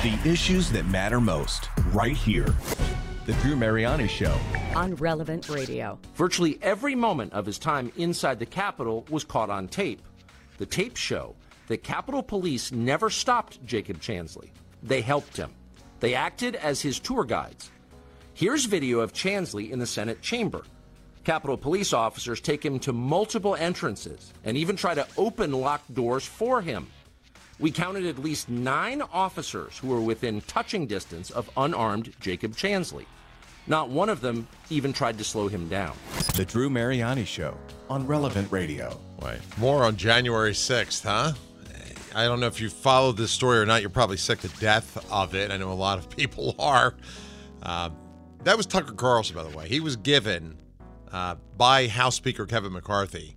The issues that matter most, right here. The Drew Mariani Show. On Relevant Radio. Virtually every moment of his time inside the Capitol was caught on tape. The tapes show that Capitol Police never stopped Jacob Chansley. They helped him. They acted as his tour guides. Here's video of Chansley in the Senate chamber. Capitol Police officers take him to multiple entrances and even try to open locked doors for him. We counted at least 9 officers who were within touching distance of unarmed Jacob Chansley. Not one of them even tried to slow him down. The Drew Mariani Show on Relevant Radio. Right. More on January 6th, huh? I don't know if you followed this story or not. You're probably sick to death of it. I know a lot of people are. That was Tucker Carlson, by the way. He was given, by House Speaker Kevin McCarthy,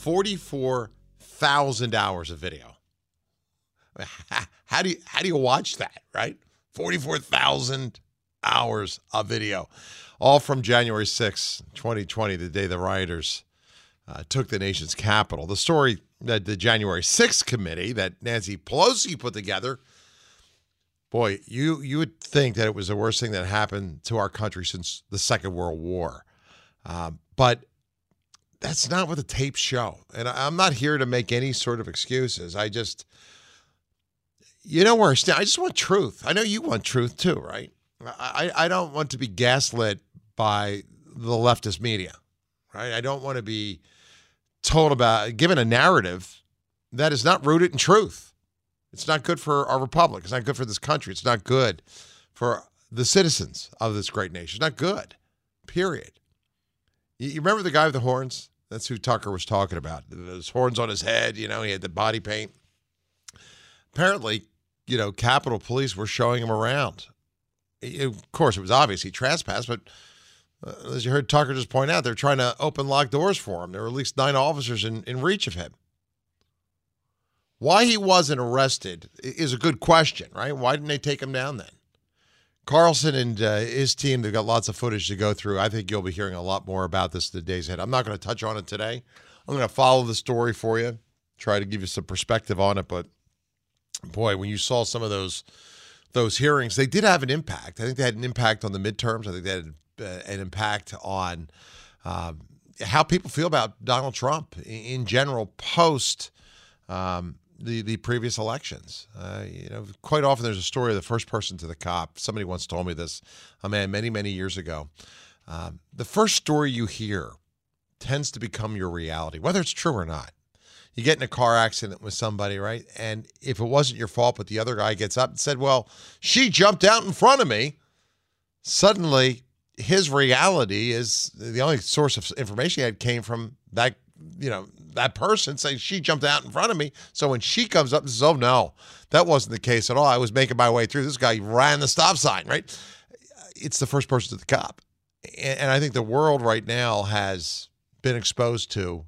44,000 hours of video. How do you watch that, right? 44,000 hours of video, all from January 6, 2020, the day the rioters took the nation's capital. The story that the January 6th committee that Nancy Pelosi put together, boy, you would think that it was the worst thing that happened to our country since the Second World War. But that's not what the tapes show. And I'm not here to make any sort of excuses. You know where I stand. I just want truth. I know you want truth too, right? I don't want to be gaslit by the leftist media, right? I don't want to be given a narrative that is not rooted in truth. It's not good for our republic. It's not good for this country. It's not good for the citizens of this great nation. It's not good, period. You remember the guy with the horns? That's who Tucker was talking about. Those horns on his head, he had the body paint. Apparently, Capitol Police were showing him around. Of course, it was obvious he trespassed, but as you heard Tucker just point out, they're trying to open locked doors for him. There were at least 9 officers in reach of him. Why he wasn't arrested is a good question, right? Why didn't they take him down then? Carlson and his team, they've got lots of footage to go through. I think you'll be hearing a lot more about this in the days ahead. I'm not going to touch on it today. I'm going to follow the story for you, try to give you some perspective on it. But, boy, when you saw some of those hearings, they did have an impact. I think they had an impact on the midterms. I think they had an impact on how people feel about Donald Trump in general post the previous elections. Quite often there's a story of the first person to the cop. Somebody once told me this, a man many, many years ago. The first story you hear tends to become your reality, whether it's true or not. You get in a car accident with somebody, right? And if it wasn't your fault, but the other guy gets up and said, well, she jumped out in front of me. Suddenly, his reality is the only source of information he had came from that person saying she jumped out in front of me. So when she comes up and says, oh, no, that wasn't the case at all. I was making my way through. This guy ran the stop sign, right? It's the first person to the cop. And I think the world right now has been exposed to,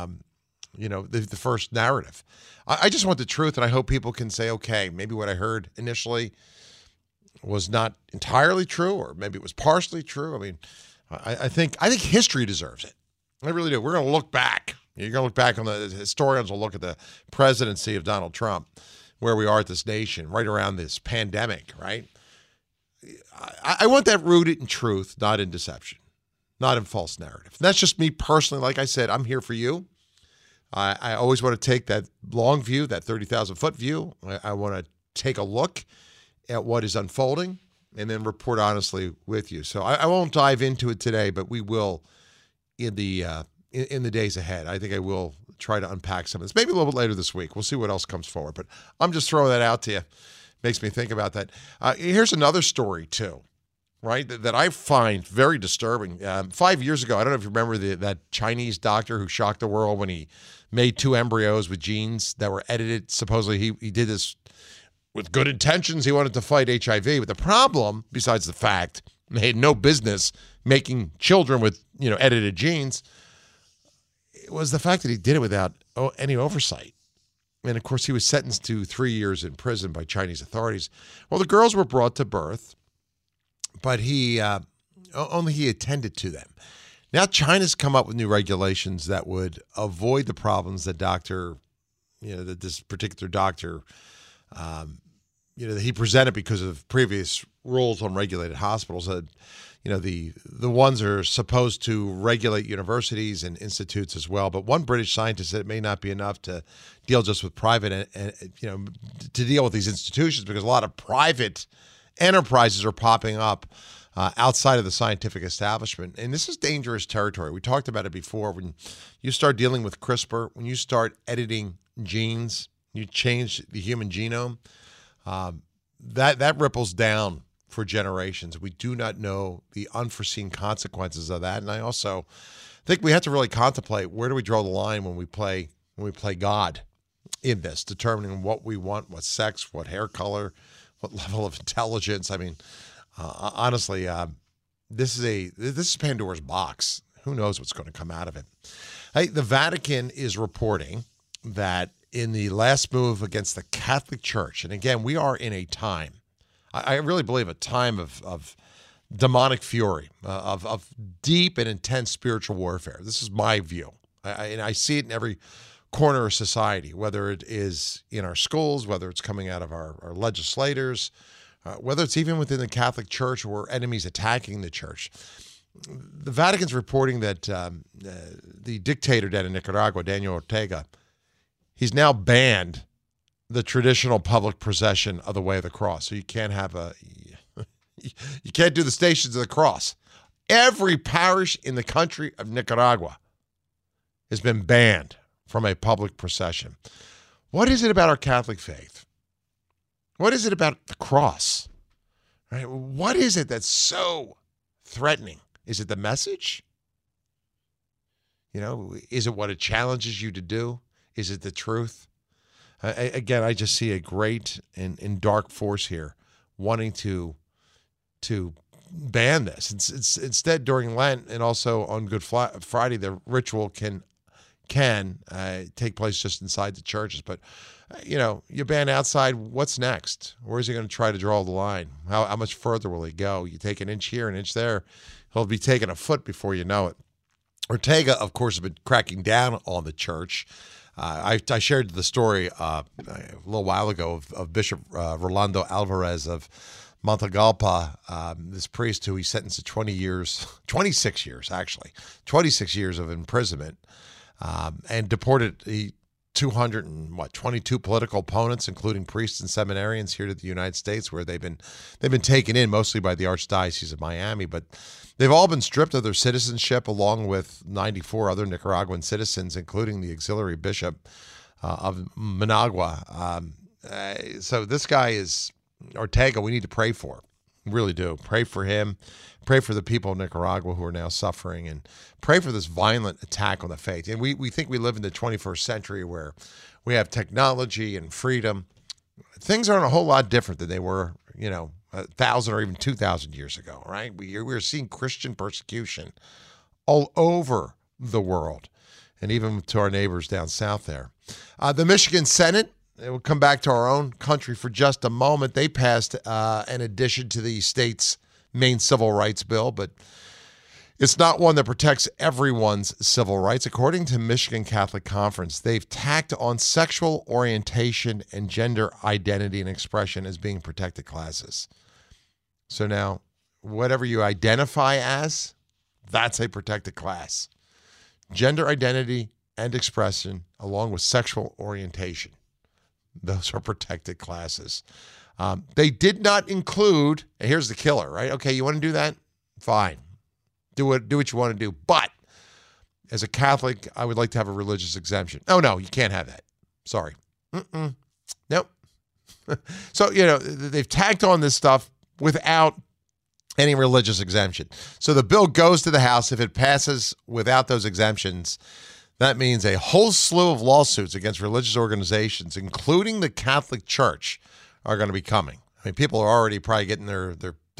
the first narrative. I just want the truth, and I hope people can say, okay, maybe what I heard initially was not entirely true, or maybe it was partially true. I mean, I think history deserves it. I really do. We're going to look back. You're going to look back on the historians will look at the presidency of Donald Trump, where we are at this nation, right around this pandemic, right? I want that rooted in truth, not in deception, not in false narrative. And that's just me personally. Like I said, I'm here for you. I always want to take that long view, that 30,000-foot view. I want to take a look at what is unfolding and then report honestly with you. So I won't dive into it today, but we will in the days ahead. I think I will try to unpack some of this. Maybe a little bit later this week. We'll see what else comes forward. But I'm just throwing that out to you. Makes me think about that. Here's another story, too, right, that I find very disturbing. 5 years ago, I don't know if you remember that Chinese doctor who shocked the world when he made 2 embryos with genes that were edited. Supposedly he did this with good intentions. He wanted to fight HIV. But the problem, besides the fact they had no business making children with edited genes, it was the fact that he did it without any oversight. And, of course, he was sentenced to 3 years in prison by Chinese authorities. Well, the girls were brought to birth, but he attended to them. Now China's come up with new regulations that would avoid the problems that this particular doctor he presented because of previous rules on regulated hospitals. The ones are supposed to regulate universities and institutes as well. But one British scientist said it may not be enough to deal just with private and to deal with these institutions, because a lot of private enterprises are popping up outside of the scientific establishment. And this is dangerous territory. We talked about it before. When you start dealing with CRISPR, when you start editing genes, you change the human genome, that ripples down for generations. We do not know the unforeseen consequences of that. And I also think we have to really contemplate, where do we draw the line when we play God in this, determining what we want, what sex, what hair color, what level of intelligence. I mean, honestly, this is Pandora's box. Who knows what's going to come out of it? Hey, the Vatican is reporting that in the last move against the Catholic Church, and again, we are in a time, I really believe, a time of demonic fury, of deep and intense spiritual warfare. This is my view. And I see it in every corner of society, whether it is in our schools, whether it's coming out of our legislators, whether it's even within the Catholic Church or enemies attacking the church. The Vatican's reporting that the dictator down in Nicaragua, Daniel Ortega, he's now banned the traditional public procession of the Way of the Cross. So you can't you can't do the Stations of the Cross. Every parish in the country of Nicaragua has been banned from a public procession. What is it about our Catholic faith? What is it about the cross? Right? What is it that's so threatening? Is it the message? Is it what it challenges you to do? Is it the truth? Again, I just see a great and dark force here wanting to ban this. It's instead, during Lent and also on Good Friday, the ritual can take place just inside the churches. But, you ban outside, what's next? Where is he going to try to draw the line? How much further will he go? You take an inch here, an inch there, he'll be taking a foot before you know it. Ortega, of course, has been cracking down on the church. I shared the story a little while ago of Bishop Rolando Alvarez of Matagalpa, this priest who he sentenced to 26 years of imprisonment, and deported 222 political opponents, including priests and seminarians, here to the United States, where they've been taken in mostly by the Archdiocese of Miami, but they've all been stripped of their citizenship, along with 94 other Nicaraguan citizens, including the auxiliary bishop of Managua. So this guy is Ortega. We need to pray for. We really do. Pray for him. Pray for the people of Nicaragua who are now suffering, and pray for this violent attack on the faith. And we think we live in the 21st century where we have technology and freedom. Things aren't a whole lot different than they were, 1,000 or even 2,000 years ago, right? We're seeing Christian persecution all over the world, and even to our neighbors down south there. The Michigan Senate, we'll come back to our own country for just a moment. They passed an addition to the state's main civil rights bill, but it's not one that protects everyone's civil rights. According to Michigan Catholic Conference, they've tacked on sexual orientation and gender identity and expression as being protected classes. So now, whatever you identify as, that's a protected class. Gender identity and expression, along with sexual orientation, those are protected classes. They did not include, and here's the killer, right? Okay, you want to do that? Fine. Do what you want to do. But as a Catholic, I would like to have a religious exemption. Oh, no, you can't have that. Sorry. Nope. So, they've tacked on this stuff without any religious exemption. So the bill goes to the House. If it passes without those exemptions, that means a whole slew of lawsuits against religious organizations, including the Catholic Church, are going to be coming. I mean, people are already probably getting their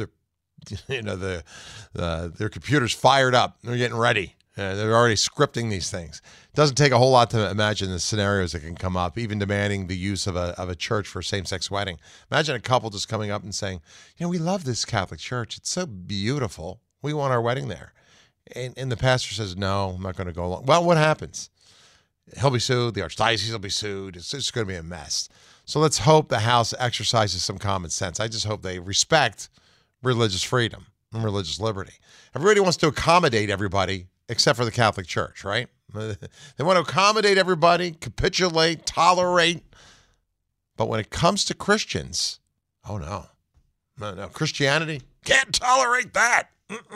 computers fired up. They're getting ready. They're already scripting these things. It doesn't take a whole lot to imagine the scenarios that can come up, even demanding the use of a church for a same-sex wedding. Imagine a couple just coming up and saying, we love this Catholic Church. It's so beautiful. We want our wedding there. And the pastor says, no, I'm not going to go along. Well, what happens? He'll be sued. The Archdiocese will be sued. It's just going to be a mess. So let's hope the House exercises some common sense. I just hope they respect religious freedom and religious liberty. Everybody wants to accommodate everybody except for the Catholic Church, right? They want to accommodate everybody, capitulate, tolerate. But when it comes to Christians, oh no. No. Christianity, can't tolerate that.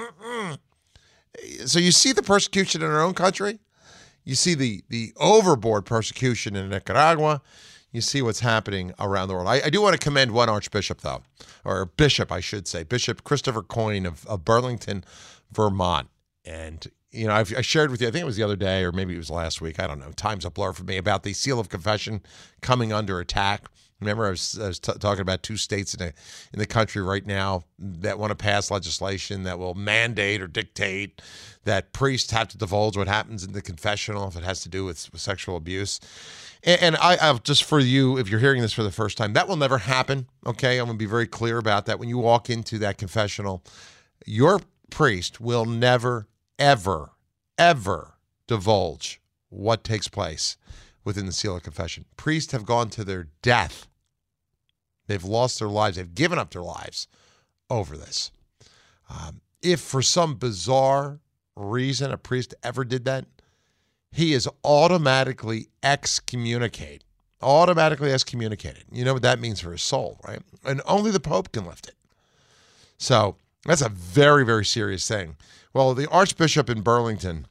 So you see the persecution in our own country. You see the overboard persecution in Nicaragua. You see what's happening around the world. I do want to commend one archbishop, though, or bishop, I should say, Bishop Christopher Coyne of Burlington, Vermont. And, you know, I shared with you, I think it was the other day, or maybe it was last week, I don't know, time's a blur for me, about the seal of confession coming under attack. Remember, I was talking about 2 states in the country right now that want to pass legislation that will mandate or dictate that priests have to divulge what happens in the confessional if it has to do with sexual abuse. And I'll just, for you, if you're hearing this for the first time, that will never happen, okay? I'm going to be very clear about that. When you walk into that confessional, your priest will never, ever, ever divulge what takes place within the seal of confession. Priests have gone to their death. They've lost their lives. They've given up their lives over this. If for some bizarre reason a priest ever did that, he is automatically excommunicated. Automatically excommunicated. You know what that means for his soul, right? And only the Pope can lift it. So that's a very, very serious thing. Well, the Archbishop in Burlington,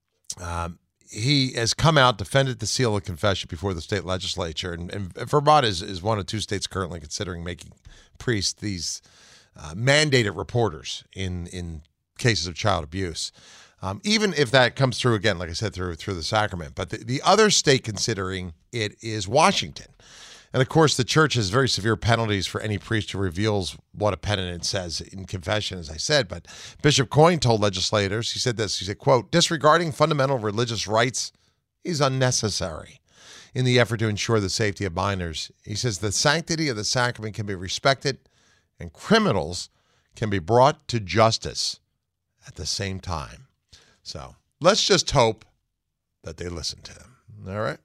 he has come out, defended the seal of confession before the state legislature. And Vermont is one of 2 states currently considering making priests these mandated reporters in cases of child abuse. Even if that comes through, again, like I said, through the sacrament. But the other state considering it is Washington. And, of course, the church has very severe penalties for any priest who reveals what a penitent says in confession, as I said. But Bishop Coyne told legislators, he said this, he said, quote, disregarding fundamental religious rights is unnecessary in the effort to ensure the safety of minors. He says the sanctity of the sacrament can be respected and criminals can be brought to justice at the same time. So let's just hope that they listen to him. All right.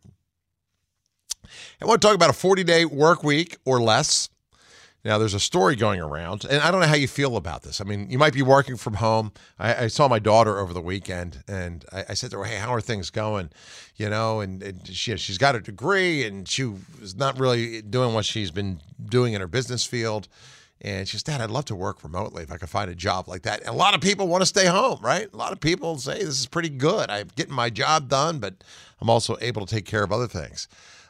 I want to talk about a 40-day work week or less. Now, there's a story going around, and I don't know how you feel about this. I mean, you might be working from home. I saw my daughter over the weekend, and I said to her, hey, how are things going? You know, and she's got a degree, and she was not really doing what she's been doing in her business field. And she says, Dad, I'd love to work remotely if I could find a job like that. And a lot of people want to stay home, right? A lot of people say this is pretty good. I'm getting my job done, but I'm also able to take care of other things.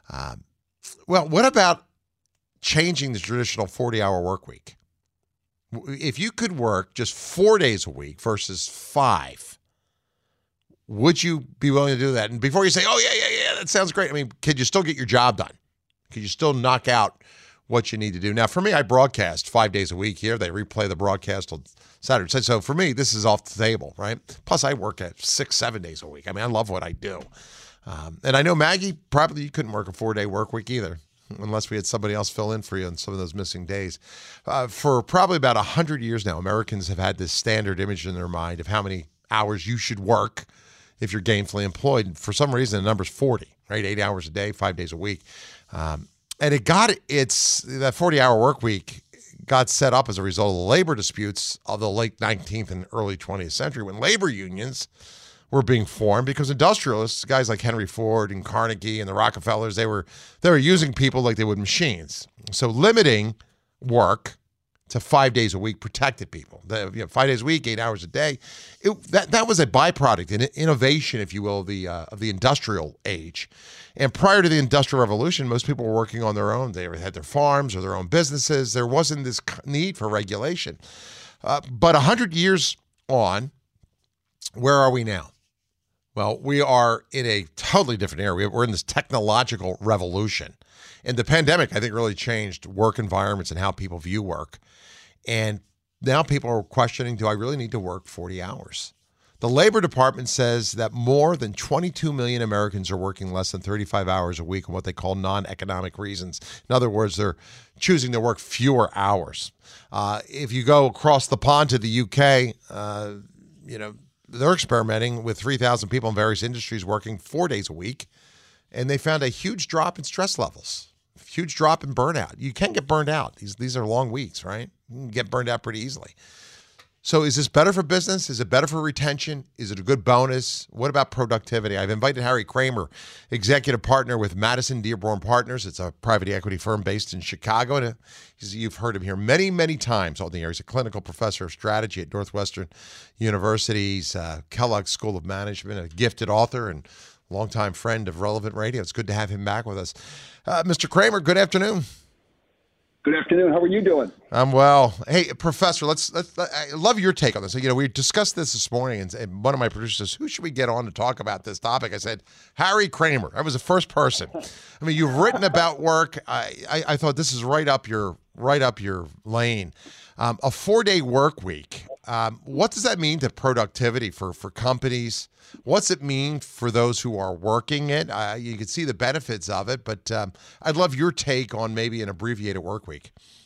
Well, what about changing the traditional 40-hour work week? If you could work just 4 days a week versus 5, would you be willing to do that? And before you say, oh, yeah, that sounds great. I mean, could you still get your job done? Could you still knock out what you need to do? Now, for me, I broadcast 5 days a week here. They replay the broadcast on Saturday. So for me, this is off the table, right? Plus, I work at 6-7 days a week. I mean, I love what I do. And I know, Maggie, probably you couldn't work a 4-day work week either, unless we had somebody else fill in for you on some of those missing days. For probably about 100 years now, Americans have had this standard image in their mind of how many hours you should work if you're gainfully employed. For some reason, the number's 40, right? 8 hours a day, 5 days a week. And that 40-hour work week got set up as a result of the labor disputes of the late 19th and early 20th century, when labor unions were being formed because industrialists, guys like Henry Ford and Carnegie and the Rockefellers, they were using people like they would machines. So limiting work to 5 days a week protected people. 5 days a week, 8 hours a day. That was a byproduct, an innovation, if you will, of the industrial age. And prior to the Industrial Revolution, most people were working on their own. They had their farms or their own businesses. There wasn't this need for regulation. But 100 years on, where are we now? Well, we are in a totally different era. We're in this technological revolution. And the pandemic, I think, really changed work environments and how people view work. And now people are questioning, do I really need to work 40 hours? The Labor Department says that more than 22 million Americans are working less than 35 hours a week on what they call non-economic reasons. In other words, they're choosing to work fewer hours. If you go across the pond to the UK, they're experimenting with 3,000 people in various industries working 4 days a week, and they found a huge drop in stress levels. huge drop in burnout. You can get burned out. These are long weeks, right? You can get burned out pretty easily. So is this better for business? Is it better for retention? Is it a good bonus? What about productivity? I've invited Harry Kramer, executive partner with Madison Dearborn Partners. It's a private equity firm based in Chicago. And you've heard him here many, many times on the air. He's a clinical professor of strategy at Northwestern University's Kellogg School of Management, a gifted author and longtime friend of Relevant Radio. It's good to have him back with us. Mr. Kramer, good afternoon. Good afternoon. How are you doing? I'm well. Hey, Professor, I love your take on this. We discussed this morning, and one of my producers says, who should we get on to talk about this topic? I said, Harry Kramer. I was the first person. I mean, you've written about work. I thought this is right up your lane. A 4-day work week. What does that mean to productivity for companies? What's it mean for those who are working it? You can see the benefits of it, but I'd love your take on maybe an abbreviated work week.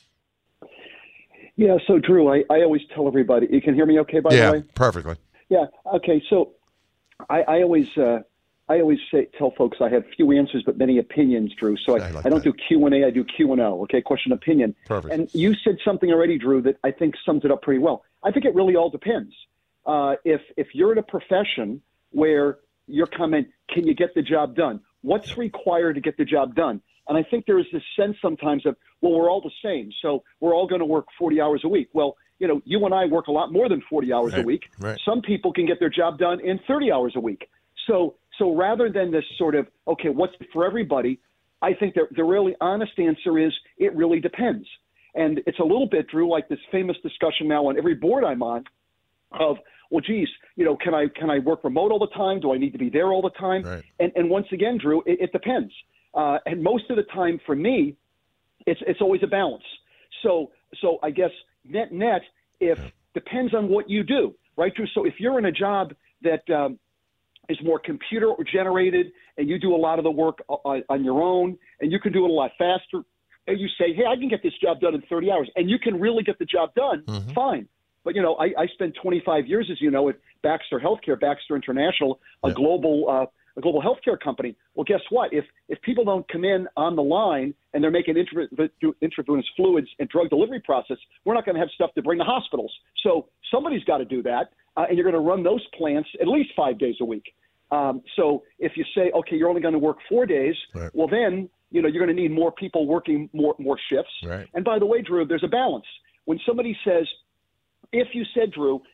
Yeah, so Drew, I always tell everybody, you can hear me okay, by the way? Yeah, perfectly. Yeah, okay, so I always tell folks I have few answers but many opinions, Drew. So I don't do Q&A, I do Q&O, okay, question, opinion. Perfect. And you said something already, Drew, that I think sums it up pretty well. I think it really all depends. If you're in a profession where your comment, can you get the job done? What's required to get the job done? And I think there is this sense sometimes of, well, we're all the same, so we're all going to work 40 hours a week. Well, you and I work a lot more than 40 hours a week. Right. Some people can get their job done in 30 hours a week. So rather than this sort of, okay, what's for everybody, I think the really honest answer is it really depends. And it's a little bit, Drew, like this famous discussion now on every board I'm on of, well, geez, can I work remote all the time? Do I need to be there all the time? Right. And once again, Drew, it depends. And most of the time for me, it's always a balance. So I guess net, depends on what you do, right, Drew? So if you're in a job that is more computer generated and you do a lot of the work on your own and you can do it a lot faster, and you say, hey, I can get this job done in 30 hours, and you can really get the job done, fine. But, I spent 25 years, as you know, at Baxter Healthcare, Baxter International, a global healthcare company. Well, guess what? If people don't come in on the line and they're making intravenous fluids and drug delivery process, we're not going to have stuff to bring to hospitals. So somebody's got to do that, and you're going to run those plants at least 5 days a week. So if you say, okay, you're only going to work 4 days, right, well then, you're going to need more people working more shifts. Right. And by the way, Drew, there's a balance. When somebody says, if you said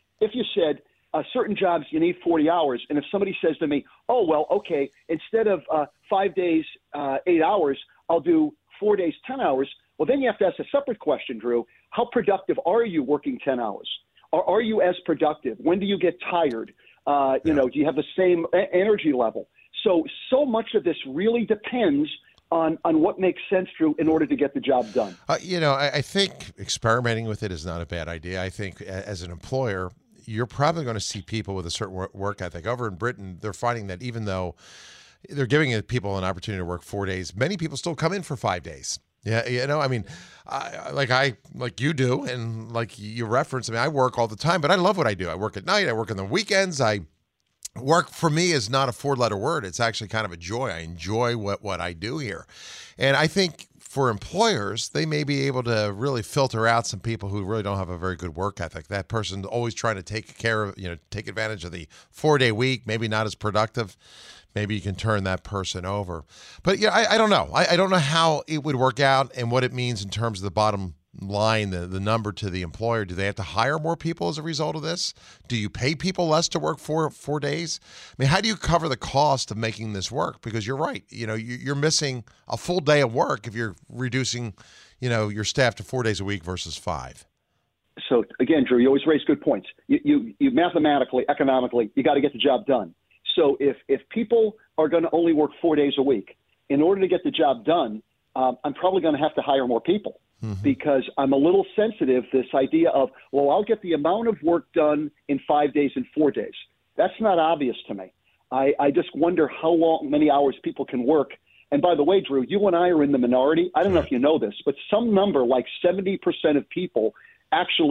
certain jobs you need 40 hours, and if somebody says to me, oh, well, okay, instead of 5 days, 8 hours, I'll do 4 days, 10 hours, well, then you have to ask a separate question, Drew. How productive are you working 10 hours? Are you as productive? When do you get tired? Do you have the same energy level? So much of this really depends on what makes sense, Drew, in order to get the job done. I think experimenting with it is not a bad idea. I think as an employer, you're probably going to see people with a certain work ethic. Over in Britain, they're finding that even though they're giving people an opportunity to work 4 days, many people still come in for 5 days. Yeah, I mean, like you do, and like you reference, I work all the time, but I love what I do. I work at night, I work on the weekends. Work for me is not a 4-letter word. It's actually kind of a joy. I enjoy what I do here. And I think for employers, they may be able to really filter out some people who really don't have a very good work ethic. That person's always trying to take advantage of the 4-day week, maybe not as productive. Maybe you can turn that person over. But I don't know. I don't know how it would work out and what it means in terms of the bottom line, the number to the employer. Do they have to hire more people as a result of this? Do you pay people less to work 4 days? I mean, how do you cover the cost of making this work? Because you're right. You're missing a full day of work if you're reducing, your staff to 4 days a week versus 5. So again, Drew, you always raise good points. You mathematically, economically, you got to get the job done. So if people are going to only work 4 days a week, in order to get the job done, I'm probably going to have to hire more people. Because I'm a little sensitive to this idea of, well, I'll get the amount of work done in 5 days and 4 days. That's not obvious to me. I just wonder how many hours people can work. And by the way, Drew, you and I are in the minority. I don't know if you know this, but some number like 70% of people actually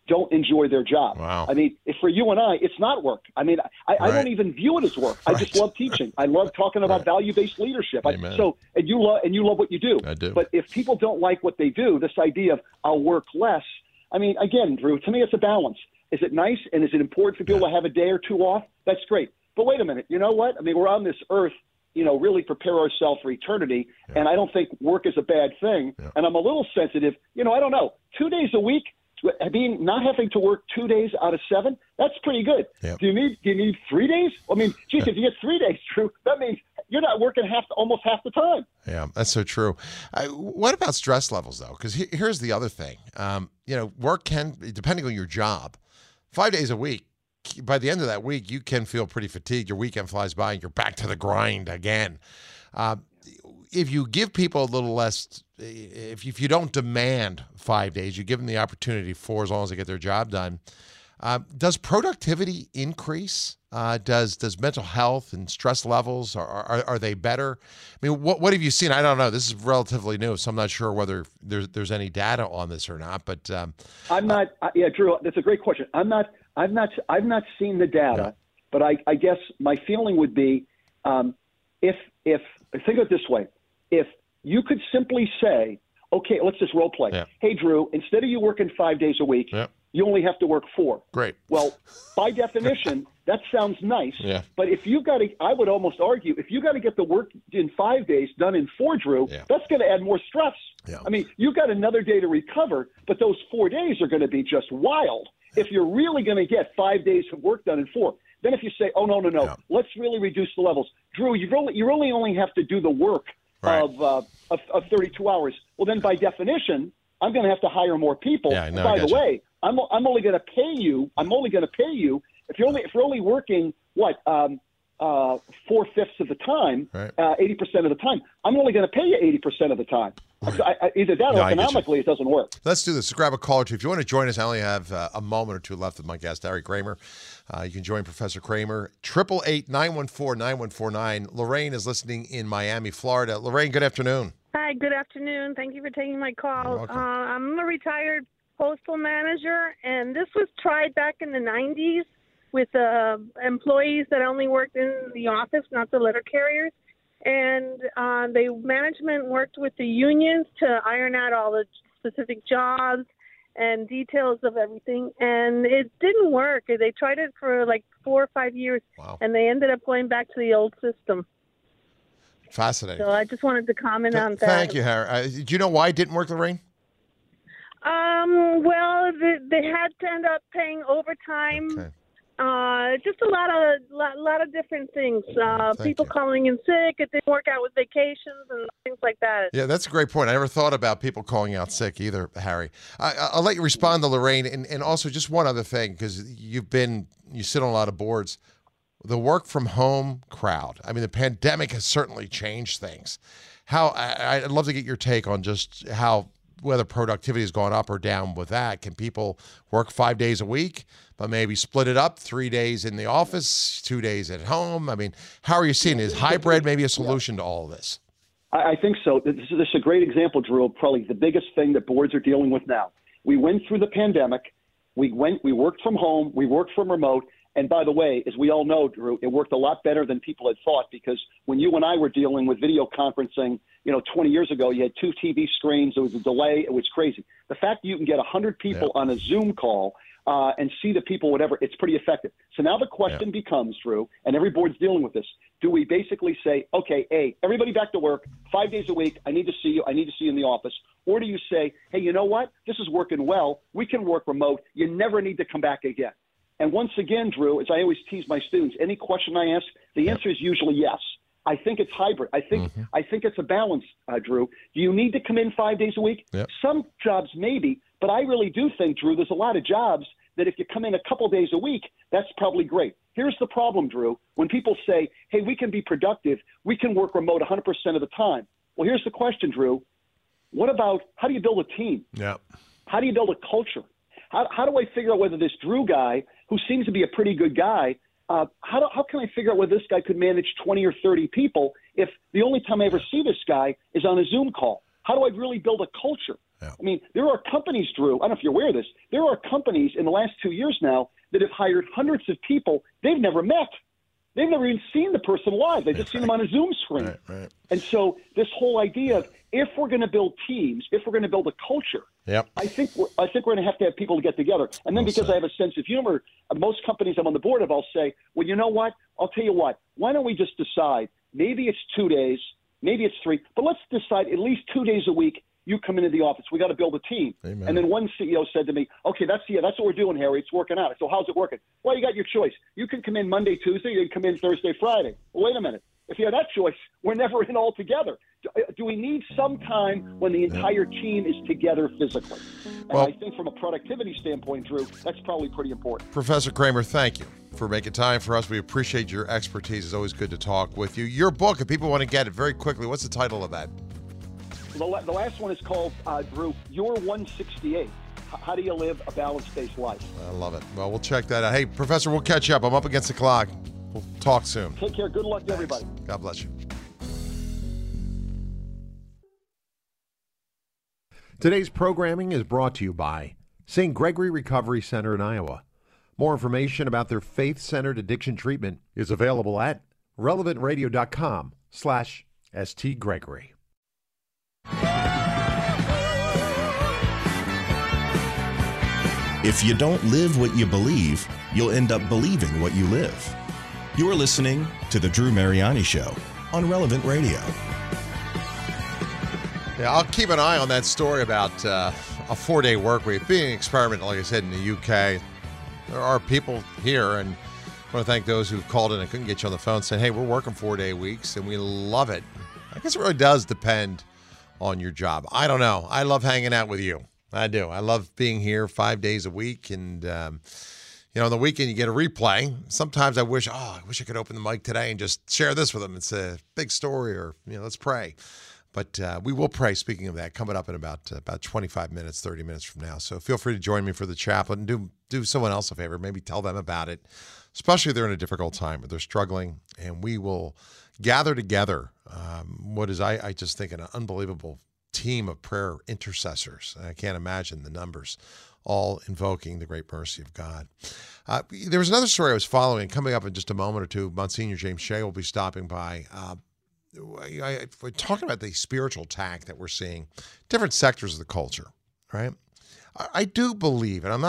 don't enjoy their job. Wow. I mean, if for you and I, it's not work. I mean, I don't even view it as work. I just love teaching. I love talking about value-based leadership. Amen. And you love what you do. I do. But if people don't like what they do, this idea of I'll work less, I mean, again, Drew, to me, it's a balance. Is it nice and is it important for people to have a day or two off? That's great. But wait a minute. You know what? I mean, we're on this earth, really prepare ourselves for eternity. And I don't think work is a bad thing. And I'm a little sensitive. I don't know. 2 days a week, not having to work 2 days out of 7, that's pretty good. Yep. Do you need 3 days? I mean, geez, if you get 3 days, Drew, that means you're not working almost half the time. Yeah, that's so true. What about stress levels, though? Because here's the other thing. Work can, depending on your job, 5 days a week, by the end of that week, you can feel pretty fatigued. Your weekend flies by and you're back to the grind again. If you give people a little less, if you don't demand 5 days, you give them the opportunity 4 as long as they get their job done. Does productivity increase? Does mental health and stress levels, are they better? I mean, what have you seen? I don't know. This is relatively new, so I'm not sure whether there's any data on this or not. But I'm not. Drew, that's a great question. I've not seen the data, but I guess my feeling would be, if think of it this way, if you could simply say, okay, let's just role play. Yeah. Hey, Drew, instead of you working 5 days a week, you only have to work 4. Great. Well, by definition, that sounds nice. Yeah. But if you've got to, I would almost argue, if you got to get the work in 5 days done in 4, Drew, that's going to add more stress. Yeah. I mean, you've got another day to recover, but those 4 days are going to be just wild. If you're really going to get 5 days of work done in 4, then if you say, oh, no, let's really reduce the levels. Drew, you really only have to do the work of 32 hours. Well, then by definition, I'm going to have to hire more people. Yeah, I know, by the way, I'm only going to pay you. If you're only working 4/5 of the time, 80% of the time. I'm only going to pay you 80% of the time. Either that or economically it doesn't work. Let's do this. Let's grab a call or two. If you want to join us, I only have a moment or two left with my guest, Harry Kramer. You can join Professor Kramer. 888-914-9149. Lorraine is listening in Miami, Florida. Lorraine, good afternoon. Hi, good afternoon. Thank you for taking my call. You're welcome. I'm a retired postal manager, and this was tried back in the 90s with employees that only worked in the office, not the letter carriers. And the management worked with the unions to iron out all the specific jobs and details of everything. And it didn't work. They tried it for like 4 or 5 years, and they ended up going back to the old system. Fascinating. So I just wanted to comment on that. Thank you, Harry. Do you know why it didn't work, Lorraine? Well, they had to end up paying overtime. Okay. Just a lot of different things. People calling in sick. It didn't work out with vacations and things like that. Yeah, that's a great point. I never thought about people calling out sick either, Harry. I'll let you respond to Lorraine, and also just one other thing, because you sit on a lot of boards. The work from home crowd. I mean, the pandemic has certainly changed things. I'd love to get your take on just whether productivity has gone up or down with that. Can people work 5 days a week, but maybe split it up, 3 days in the office, 2 days at home? I mean, how are you seeing it? Is hybrid maybe a solution to all of this? I think so. This is a great example, Drew, of probably the biggest thing that boards are dealing with now. We went through the pandemic. We worked from home. We worked from remote. And by the way, as we all know, Drew, it worked a lot better than people had thought, because when you and I were dealing with video conferencing, 20 years ago, you had 2 TV screens. There was a delay. It was crazy. The fact that you can get 100 people on a Zoom call and see the people, whatever, it's pretty effective. So now the question becomes, Drew, and every board's dealing with this, do we basically say, okay, everybody back to work, 5 days a week, I need to see you in the office? Or do you say, hey, you know what? This is working well. We can work remote. You never need to come back again. And once again, Drew, as I always tease my students, any question I ask, the answer is usually yes. I think it's hybrid. I think it's a balance, Drew. Do you need to come in 5 days a week? Yep. Some jobs maybe, but I really do think, Drew, there's a lot of jobs that if you come in a couple days a week, that's probably great. Here's the problem, Drew. When people say, hey, we can be productive, we can work remote 100% of the time. Well, here's the question, Drew. What about how do you build a team? Yeah. How do you build a culture? How do I figure out whether this Drew guy, who seems to be a pretty good guy, how can I figure out whether this guy could manage 20 or 30 people if the only time I ever see this guy is on a Zoom call? How do I really build a culture? Yeah. I mean, there are companies, Drew, I don't know if you're aware of this, there are companies in the last 2 years now that have hired hundreds of people they've never met. They've never even seen the person live. They've just seen them on a Zoom screen. Right. And so this whole idea of if we're going to build teams, if we're going to build a culture, I think we're going to have people to get together. And then because I have a sense of humor, most companies I'm on the board of, I'll say, well, you know what? I'll tell you what. Why don't we just decide maybe it's 2 days, maybe it's 3, but let's decide at least 2 days a week you come into the office. We got to build a team. Amen. And then one CEO said to me, okay, that's what we're doing, Harry. It's working out. So how's it working? Well, you got your choice. You can come in Monday, Tuesday. You can come in Thursday, Friday. Well, wait a minute. If you have that choice, we're never in all together. Do we need some time when the entire team is together physically? And I think from a productivity standpoint, Drew, that's probably pretty important. Professor Kramer, thank you for making time for us. We appreciate your expertise. It's always good to talk with you. Your book, if people want to get it very quickly, what's the title of that? The last one is called, Drew, You're 168. How do you live a balance-based life? I love it. Well, we'll check that out. Hey, Professor, we'll catch up. I'm up against the clock. We'll talk soon. Take care. Good luck to everybody. God bless you. Today's programming is brought to you by St. Gregory Recovery Center in Iowa. More information about their faith-centered addiction treatment is available at relevantradio.com/stgregory. If you don't live what you believe, you'll end up believing what you live. You're listening to The Drew Mariani Show on Relevant Radio. Yeah, I'll keep an eye on that story about a 4-day work week being an experiment, like I said, in the UK. There are people here, and I want to thank those who called in and couldn't get you on the phone saying, hey, we're working 4-day weeks, and we love it. I guess it really does depend on your job. I don't know. I love hanging out with you. I do. I love being here 5 days a week, and on the weekend you get a replay. Sometimes I wish I could open the mic today and just share this with them. It's a big story, or let's pray. But we will pray, speaking of that, coming up in about 25 minutes, 30 minutes from now. So feel free to join me for the chaplain. Do someone else a favor. Maybe tell them about it, especially if they're in a difficult time or they're struggling. And we will gather together what is, I just think, an unbelievable team of prayer intercessors. I can't imagine the numbers, all invoking the great mercy of God. There was another story I was following, coming up in just a moment or two. Monsignor James Shea will be stopping by. We're talking about the spiritual attack that we're seeing, different sectors of the culture, right? I do believe, and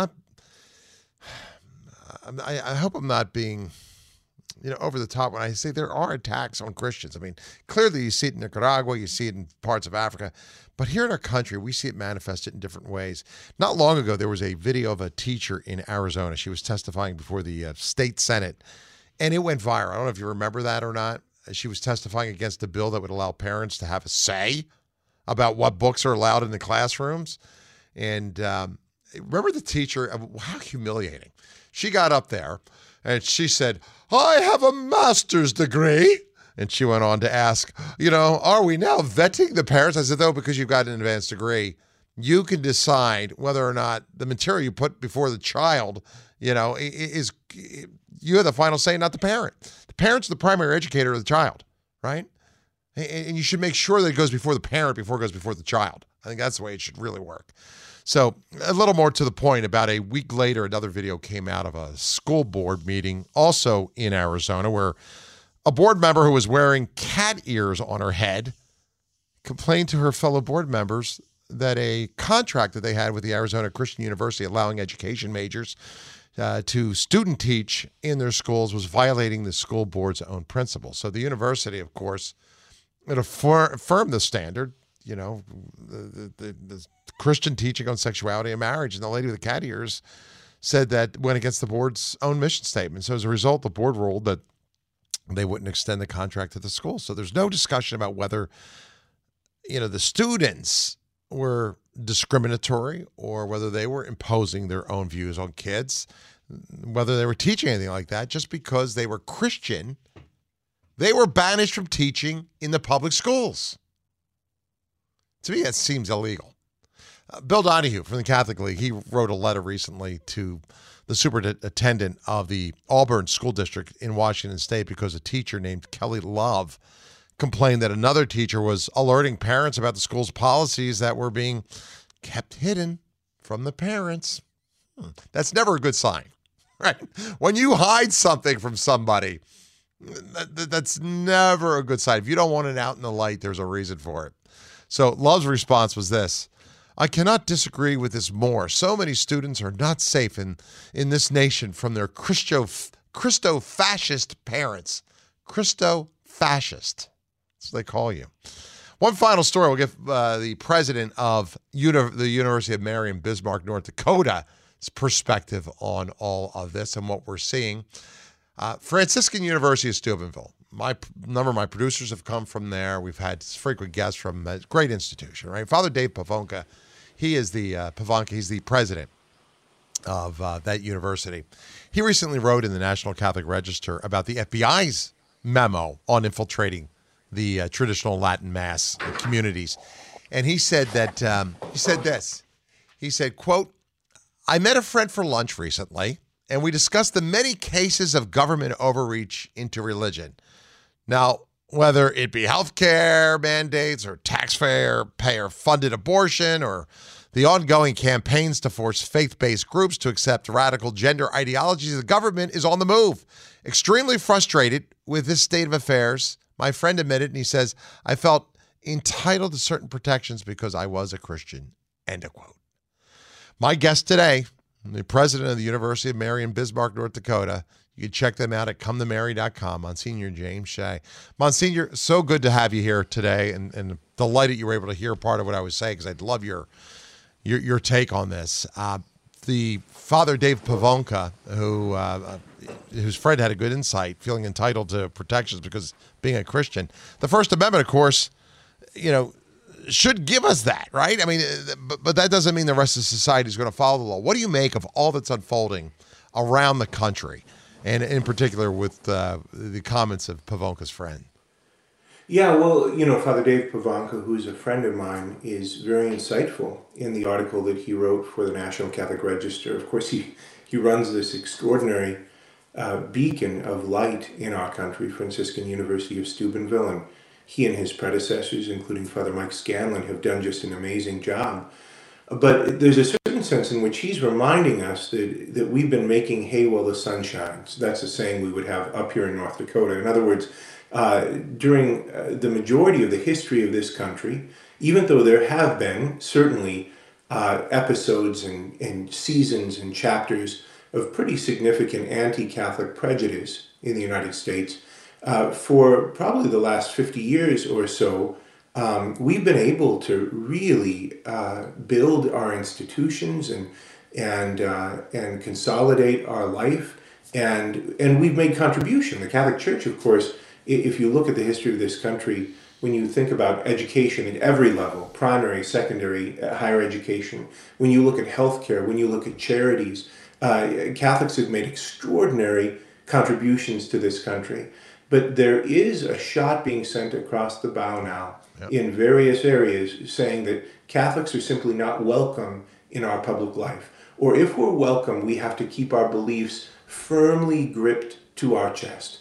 I hope I'm not being, over the top when I say there are attacks on Christians. I mean, clearly you see it in Nicaragua, you see it in parts of Africa, but here in our country, we see it manifested in different ways. Not long ago, there was a video of a teacher in Arizona. She was testifying before the state Senate, and it went viral. I don't know if you remember that or not. She was testifying against a bill that would allow parents to have a say about what books are allowed in the classrooms. And remember the teacher, how humiliating. She got up there and she said, I have a master's degree. And she went on to ask, are we now vetting the parents? I said, though, because you've got an advanced degree, you can decide whether or not the material you put before the child, is you have the final say, not the parent. The parent's the primary educator of the child, right? And you should make sure that it goes before the parent before it goes before the child. I think that's the way it should really work. So a little more to the point, about a week later, another video came out of a school board meeting, also in Arizona, where a board member who was wearing cat ears on her head complained to her fellow board members that a contract that they had with the Arizona Christian University allowing education majors to student teach in their schools was violating the school board's own principles. So the university, of course, it affirmed the standard, the Christian teaching on sexuality and marriage. And the lady with the cat ears said that went against the board's own mission statement. So as a result, the board ruled that they wouldn't extend the contract to the school. So there's no discussion about whether, the students were discriminatory or whether they were imposing their own views on kids, whether they were teaching anything like that. Just because they were Christian, they were banished from teaching in the public schools. To me, that seems illegal. Bill Donahue from the Catholic League, he wrote a letter recently to the superintendent of the Auburn School District in Washington State because a teacher named Kelly Love complained that another teacher was alerting parents about the school's policies that were being kept hidden from the parents. That's never a good sign, right? When you hide something from somebody, that's never a good sign. If you don't want it out in the light, there's a reason for it. So Love's response was this: I cannot disagree with this more. So many students are not safe in this nation from their Christo-fascist parents. Christo-fascist. That's what they call you. One final story. We'll give the president of the University of Marion, Bismarck, North Dakota's perspective on all of this and what we're seeing. Franciscan University of Steubenville. A number of my producers have come from there. We've had frequent guests from a great institution, right? Father Dave Pivonka, he's the president of that university. He recently wrote in the National Catholic Register about the FBI's memo on infiltrating the traditional Latin Mass communities. And he said that, he said, quote, I met a friend for lunch recently, and we discussed the many cases of government overreach into religion. Now, whether it be healthcare mandates or taxpayer-funded abortion or the ongoing campaigns to force faith-based groups to accept radical gender ideologies, the government is on the move. Extremely frustrated with this state of affairs, my friend admitted, and he says, I felt entitled to certain protections because I was a Christian, end of quote. My guest today, the president of the University of Marion, Bismarck, North Dakota. You can check them out at cometomary.com. Monsignor James Shea. Monsignor, so good to have you here today, and delighted you were able to hear part of what I was saying, because I'd love your take on this. The Father Dave Pivonka, whose friend had a good insight, feeling entitled to protections because being a Christian. The First Amendment, of course, should give us that, right? I mean, but that doesn't mean the rest of society is going to follow the law. What do you make of all that's unfolding around the country, and in particular with the comments of Pivonka's friend? Yeah, well, Father Dave Pivonka, who's a friend of mine, is very insightful in the article that he wrote for the National Catholic Register. Of course, he runs this extraordinary beacon of light in our country, Franciscan University of Steubenville, and he and his predecessors, including Father Mike Scanlon, have done just an amazing job. But there's a certain sense in which he's reminding us that we've been making hay while the sun shines. That's a saying we would have up here in North Dakota. In other words, during the majority of the history of this country, even though there have been certainly episodes and seasons and chapters of pretty significant anti-Catholic prejudice in the United States, for probably the last 50 years or so, we've been able to really build our institutions and consolidate our life, and we've made contribution. The Catholic Church, of course, if you look at the history of this country, when you think about education at every level, primary, secondary, higher education, when you look at healthcare, when you look at charities, Catholics have made extraordinary contributions to this country. But there is a shot being sent across the bow now in various areas saying that Catholics are simply not welcome in our public life. Or if we're welcome, we have to keep our beliefs firmly gripped to our chest.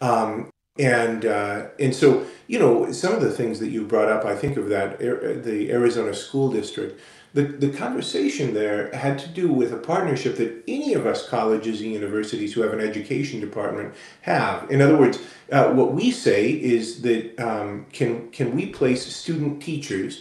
And so, some of the things that you brought up, I think of that, the Arizona School District, the conversation there had to do with a partnership that any of us colleges and universities who have an education department have. In other words, what we say is that can we place student teachers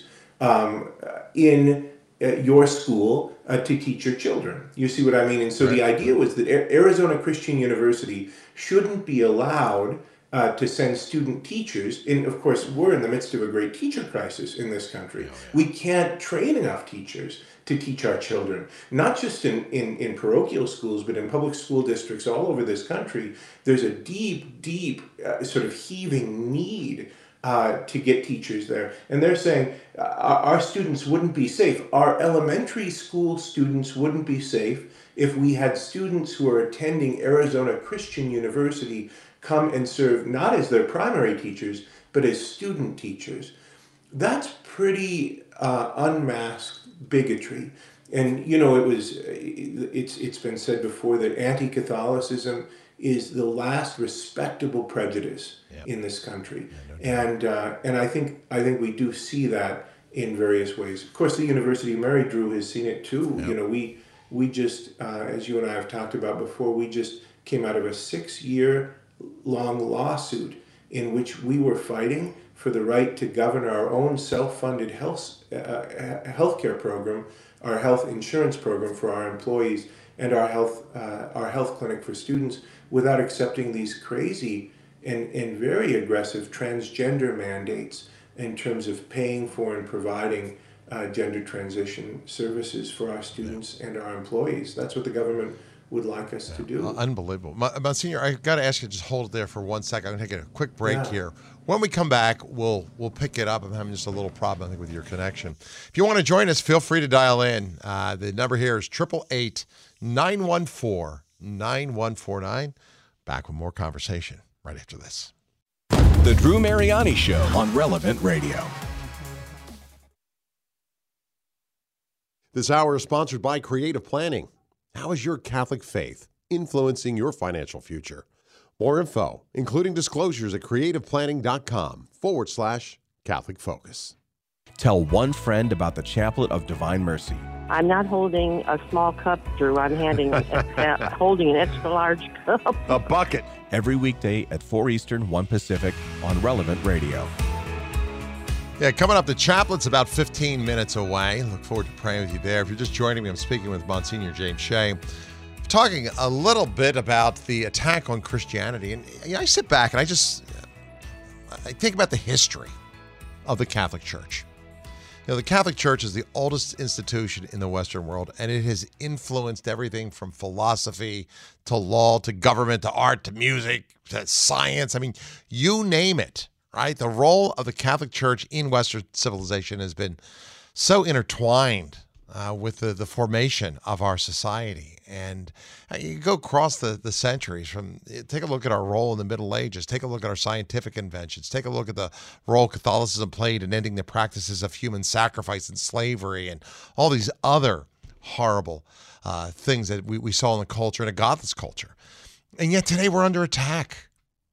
in your school to teach your children? You see what I mean? And so the idea was that Arizona Christian University shouldn't be allowed to send student teachers, and of course we're in the midst of a great teacher crisis in this country. We can't train enough teachers to teach our children, not just in parochial schools, but in public school districts all over this country. There's a deep sort of heaving need to get teachers there. And they're saying our students wouldn't be safe. Our elementary school students wouldn't be safe if we had students who are attending Arizona Christian University come and serve not as their primary teachers, but as student teachers. That's pretty unmasked bigotry. And, it's been said before that anti-Catholicism is the last respectable prejudice in this country. And I think we do see that in various ways. Of course, the University of Mary, Drew, has seen it too. Yep. You know, we just, as you and I have talked about before, we just came out of a 6-year-long lawsuit in which we were fighting for the right to govern our own self-funded healthcare program, our health insurance program for our employees, and our health clinic for students, without accepting these crazy and very aggressive transgender mandates in terms of paying for and providing gender transition services for our students and our employees. That's what the government would like us to do. Unbelievable. Monsignor, I got to ask you to just hold it there for 1 second. I'm going to take a quick break here. When we come back, we'll pick it up. I'm having just a little problem, I think, with your connection. If you want to join us, feel free to dial in. The number here is 888-914-9149. Back with more conversation right after this. The Drew Mariani Show on Relevant Radio. This hour is sponsored by Creative Planning. How is your Catholic faith influencing your financial future? More info, including disclosures at creativeplanning.com/Catholic Focus. Tell one friend about the Chaplet of Divine Mercy. I'm not holding a small cup, Drew. I'm holding an extra large cup. A bucket. Every weekday at 4 Eastern, 1 Pacific on Relevant Radio. Yeah, coming up, the Chaplet's about 15 minutes away. Look forward to praying with you there. If you're just joining me, I'm speaking with Monsignor James Shea. Talking a little bit about the attack on Christianity. And I sit back and I think about the history of the Catholic Church. You know, the Catholic Church is the oldest institution in the Western world, and it has influenced everything from philosophy to law to government to art to music to science. I mean, you name it, right? The role of the Catholic Church in Western civilization has been so intertwined with the formation of our society. And you go across the centuries. Take a look at our role in the Middle Ages. Take a look at our scientific inventions. Take a look at the role Catholicism played in ending the practices of human sacrifice and slavery and all these other horrible things that we saw in the culture, in a godless culture. And yet today we're under attack.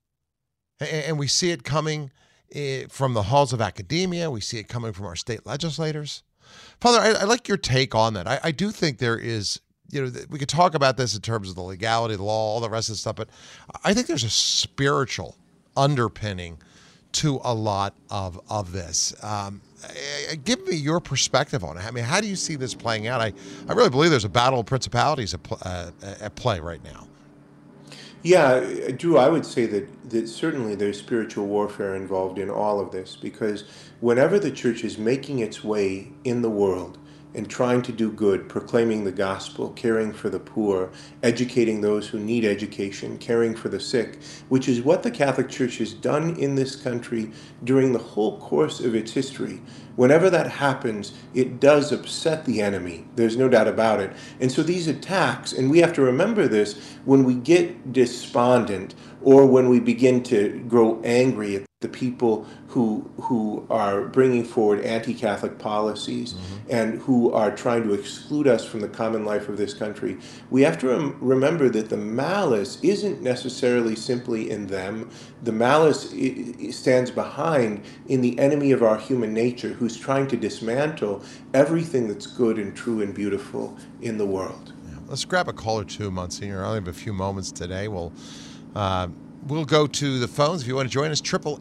And we see it coming from the halls of academia. We see it coming from our state legislators. Father, I like your take on that. I do think there is, we could talk about this in terms of the legality, the law, all the rest of the stuff, but I think there's a spiritual underpinning to a lot of this. Give me your perspective on it. I mean, how do you see this playing out? I really believe there's a battle of principalities at play right now. Yeah, Drew, I would say that certainly there's spiritual warfare involved in all of this, because whenever the church is making its way in the world and trying to do good, proclaiming the gospel, caring for the poor, educating those who need education, caring for the sick, which is what the Catholic Church has done in this country during the whole course of its history. Whenever that happens, it does upset the enemy. There's no doubt about it. And so these attacks, and we have to remember this, when we get despondent or when we begin to grow angry at the people who are bringing forward anti-Catholic policies and who are trying to exclude us from the common life of this country, we have to remember that the malice isn't necessarily simply in them. The malice stands behind in the enemy of our human nature, who's trying to dismantle everything that's good and true and beautiful in the world. Yeah. Let's grab a call or two, Monsignor. I only have a few moments today. We'll go to the phones. If you want to join us,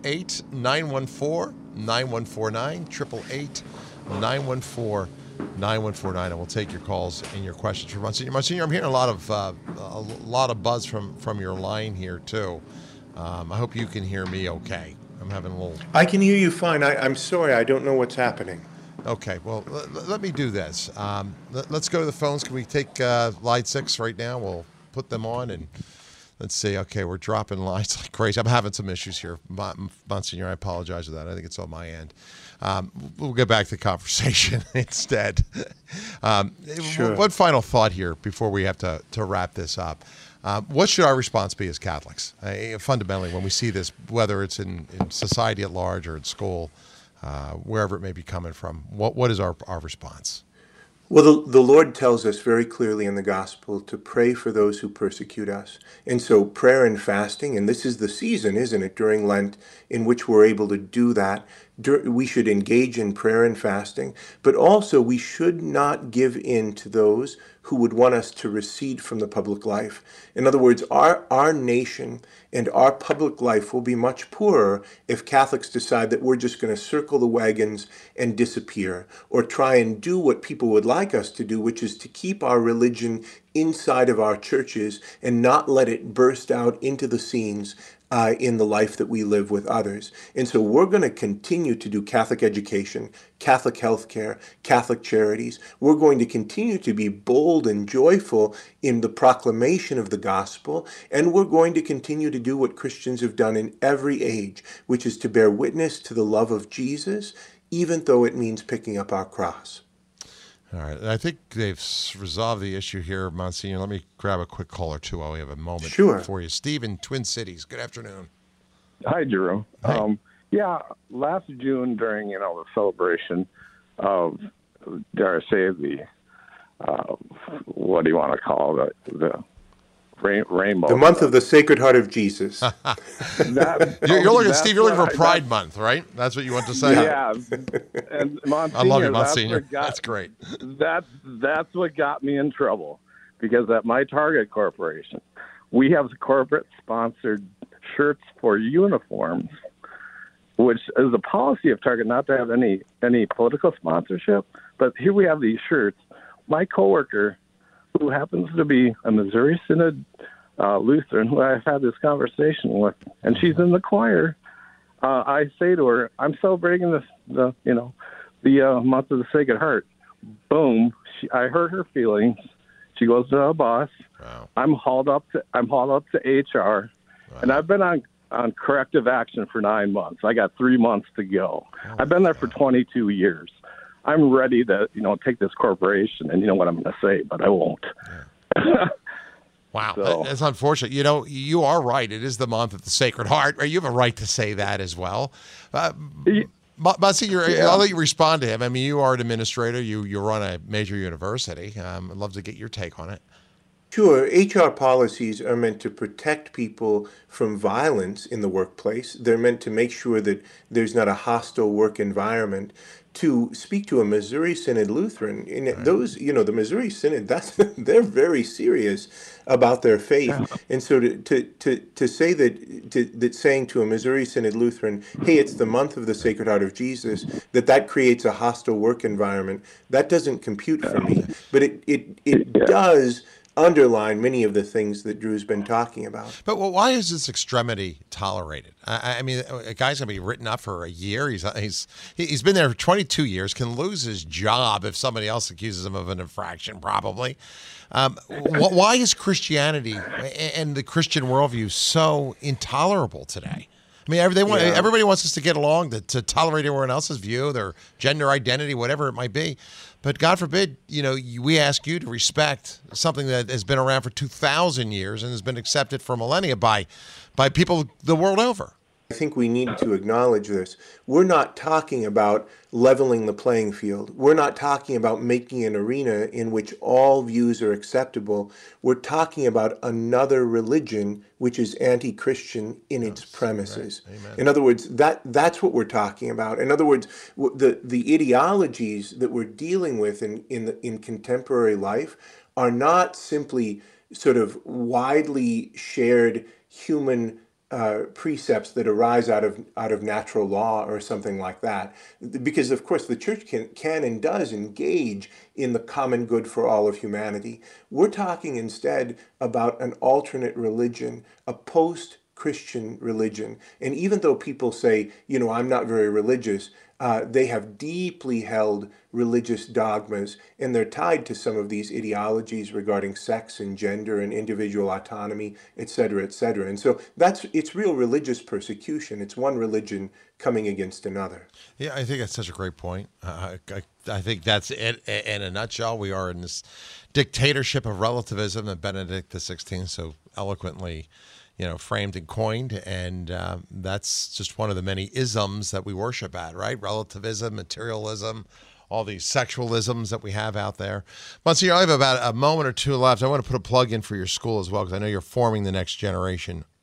888-914-9149, 888-914-9149, and we'll take your calls and your questions for Monsignor. Monsignor, I'm hearing a lot of buzz from your line here too. I hope you can hear me okay. I'm having a little... I can hear you fine. I'm sorry. I don't know what's happening. Okay, well, let me do this. Let's go to the phones. Can we take line 6 right now? We'll put them on and... Let's see. Okay, we're dropping lines like crazy. I'm having some issues here, Monsignor. I apologize for that. I think it's on my end. We'll get back to the conversation instead. Sure. One final thought here before we have to wrap this up. What should our response be as Catholics? Fundamentally, when we see this, whether it's in society at large or in school, wherever it may be coming from, what is our response? Well, the Lord tells us very clearly in the gospel to pray for those who persecute us. And so prayer and fasting, and this is the season, isn't it, during Lent, in which we're able to do that, we should engage in prayer and fasting, but also we should not give in to those who would want us to recede from the public life. In other words, our nation and our public life will be much poorer if Catholics decide that we're just going to circle the wagons and disappear, or try and do what people would like us to do, which is to keep our religion inside of our churches and not let it burst out into the scenes in the life that we live with others. And so we're going to continue to do Catholic education, Catholic healthcare, Catholic charities. We're going to continue to be bold and joyful in the proclamation of the gospel, and we're going to continue to do what Christians have done in every age, which is to bear witness to the love of Jesus, even though it means picking up our cross. All right. I think they've resolved the issue here, Monsignor. Let me grab a quick call or two while we have a moment for you. Steve in Twin Cities. Good afternoon. Hi, Drew. Hi. Last June during, the celebration of, dare I say, the, what do you want to call it, the rainbow. The month of the Sacred Heart of Jesus. You're looking, Steve, you're looking for Pride Month, right? That's what you want to say? Yeah. And Monsignor, I love you, Monsignor. That's great. That's what got me in trouble, because at my Target Corporation, we have corporate-sponsored shirts for uniforms, which is a policy of Target not to have any political sponsorship. But here we have these shirts. My coworker, who happens to be a Missouri Synod Lutheran, who I've had this conversation with, and she's in the choir. I say to her, "I'm celebrating the month of the Sacred Heart." Boom! I hurt her feelings. She goes to the boss. Wow. I'm hauled up to HR, and I've been on corrective action for 9 months. I got 3 months to go. I've been there for 22 years. I'm ready to, take this corporation, and you know what I'm going to say, but I won't. Yeah. Wow, that's unfortunate. You are right. It is the month of the Sacred Heart. You have a right to say that as well. Monsignor, I'll let you respond to him. I mean, you are an administrator. You run a major university. I'd love to get your take on it. Sure. HR policies are meant to protect people from violence in the workplace. They're meant to make sure that there's not a hostile work environment. To speak to a Missouri Synod Lutheran, those, the Missouri Synod, they're very serious about their faith. And so to say that saying to a Missouri Synod Lutheran, hey, it's the month of the Sacred Heart of Jesus, that creates a hostile work environment, that doesn't compute for me. But it does underline many of the things that Drew's been talking about. But why is this extremity tolerated? I mean, a guy's going to be written up for a year. He's been there for 22 years, can lose his job if somebody else accuses him of an infraction, probably. Why is Christianity and the Christian worldview so intolerable today? I mean, everybody wants us to get along, to tolerate everyone else's view, their gender identity, whatever it might be. But God forbid, we ask you to respect something that has been around for 2,000 years and has been accepted for millennia by people the world over. I think we need to acknowledge this. We're not talking about leveling the playing field. We're not talking about making an arena in which all views are acceptable. We're talking about another religion which is anti-Christian in its premises. Right. In other words, that's what we're talking about. In other words, the ideologies that we're dealing with in contemporary life are not simply sort of widely shared human precepts that arise out of natural law or something like that, because of course the church can and does engage in the common good for all of humanity. We're talking instead about an alternate religion, a post-Christian religion. And even though people say, I'm not very religious, they have deeply held religious dogmas, and they're tied to some of these ideologies regarding sex and gender and individual autonomy, et cetera, et cetera. And so it's real religious persecution. It's one religion coming against another. Yeah, I think that's such a great point. I think that's it in a nutshell. We are in this dictatorship of relativism that Benedict XVI so eloquently framed and coined, and that's just one of the many isms that we worship at, right? Relativism, materialism, all these sexualisms that we have out there. Monsignor, I have about a moment or two left. I want to put a plug in for your school as well, because I know you're forming the next generation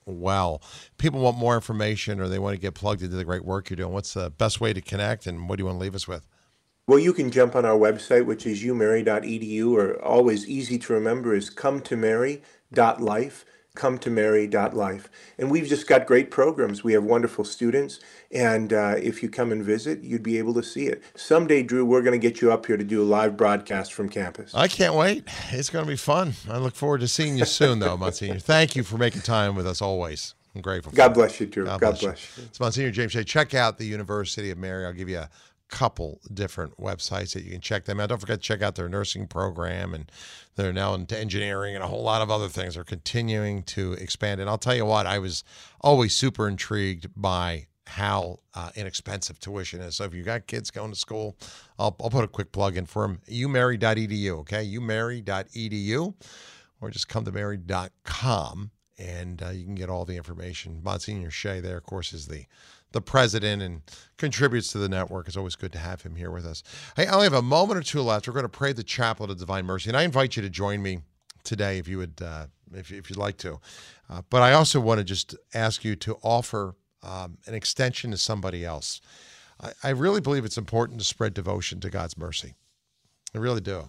well. People want more information or they want to get plugged into the great work you're doing. What's the best way to connect, and what do you want to leave us with? Well, you can jump on our website, which is umary.edu, or always easy to remember is cometomary.life, cometomary.life. And we've just got great programs. We have wonderful students, and if you come and visit, you'd be able to see it. Someday, Drew, we're going to get you up here to do a live broadcast from campus. I can't wait. It's going to be fun. I look forward to seeing you soon, though, Monsignor. Thank you for making time with us always. I'm grateful. God bless you, Drew. God bless you. It's Monsignor James Shea. Check out the University of Mary. I'll give you a couple different websites that you can check them out. Don't forget to check out their nursing program, and they're now into engineering and a whole lot of other things. They're continuing to expand. And I'll tell you what, I was always super intrigued by how inexpensive tuition is. So if you got kids going to school, I'll put a quick plug in for them. umary.edu, okay? umary.edu, or just come to mary.com, and you can get all the information. Monsignor Shea there, of course, is the president and contributes to the network. It's always good to have him here with us. Hey, I only have a moment or two left. We're going to pray the Chaplet of Divine Mercy, and I invite you to join me today if you would, if you'd like to. But I also want to just ask you to offer an extension to somebody else. I really believe it's important to spread devotion to God's mercy. I really do.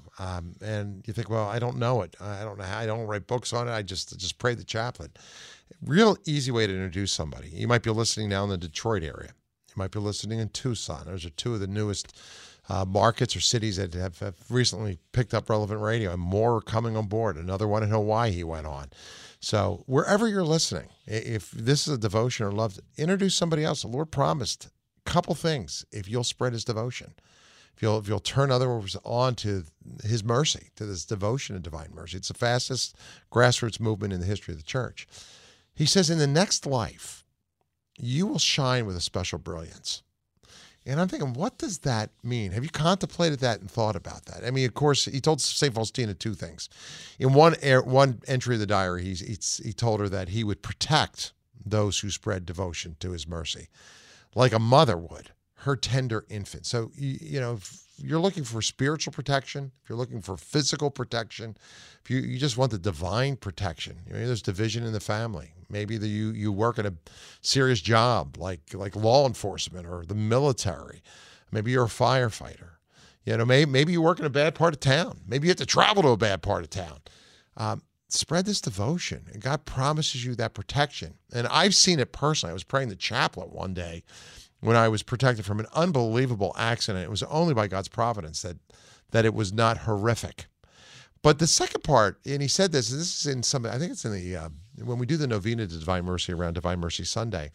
And you think, well, I don't know it. I don't know how. I don't write books on it. I just pray the chaplet. Real easy way to introduce somebody. You might be listening now in the Detroit area. You might be listening in Tucson. Those are two of the newest markets or cities that have recently picked up Relevant Radio, and more are coming on board. Another one in Hawaii went on. So wherever you're listening, if this is a devotion or love, introduce somebody else. The Lord promised a couple things if you'll spread his devotion. If you'll turn others on to his mercy, to this devotion of divine mercy. It's the fastest grassroots movement in the history of the church. He says, in the next life, you will shine with a special brilliance. And I'm thinking, what does that mean? Have you contemplated that and thought about that? I mean, of course, he told St. Faustina two things. In one entry of the diary, he told her that he would protect those who spread devotion to his mercy, like a mother would her tender infant. So, you know, if you're looking for spiritual protection, if you're looking for physical protection, if you just want the divine protection, you know, there's division in the family. Maybe you work at a serious job like law enforcement or the military. Maybe you're a firefighter. You know, maybe you work in a bad part of town. Maybe you have to travel to a bad part of town. Spread this devotion, and God promises you that protection. And I've seen it personally. I was praying the chaplet one day when I was protected from an unbelievable accident. It was only by God's providence that it was not horrific. But the second part, and he said this is in some, I think it's in the, when we do the novena to Divine Mercy around Divine Mercy Sunday,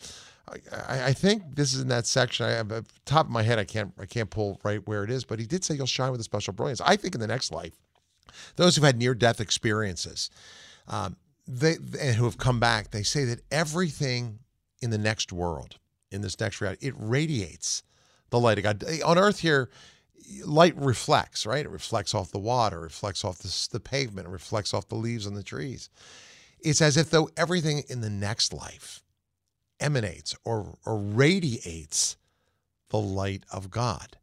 I think this is in that section. At the top of my head, I can't pull right where it is, but he did say you'll shine with a special brilliance. I think in the next life, those who've had near-death experiences, and who have come back, they say that everything in the next world, in this next reality, it radiates the light of God. On earth here, light reflects, right? It reflects off the water, reflects off the pavement, it reflects off the leaves on the trees. It's as if though everything in the next life emanates or radiates the light of God.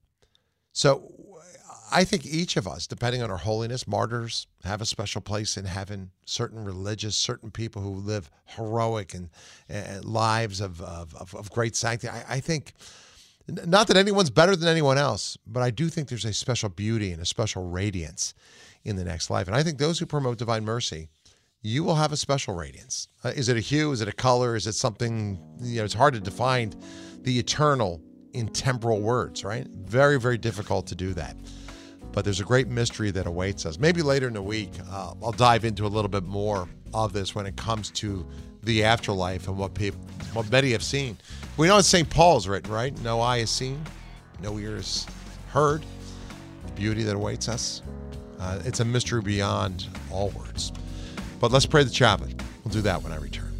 So I think each of us, depending on our holiness, martyrs have a special place in heaven. Certain religious, certain people who live heroic and lives of great sanctity. I think, not that anyone's better than anyone else, but I do think there's a special beauty and a special radiance in the next life. And I think those who promote divine mercy, you will have a special radiance. Is it a hue? Is it a color? Is it something, you know, it's hard to define the eternal in temporal words, right? Very, very difficult to do that. But there's a great mystery that awaits us. Maybe later in the week, I'll dive into a little bit more of this when it comes to the afterlife and what many have seen. We know it's St. Paul's written, right? No eye has seen, no ear has heard the beauty that awaits us. It's a mystery beyond all words. But let's pray the chaplet. We'll do that when I return.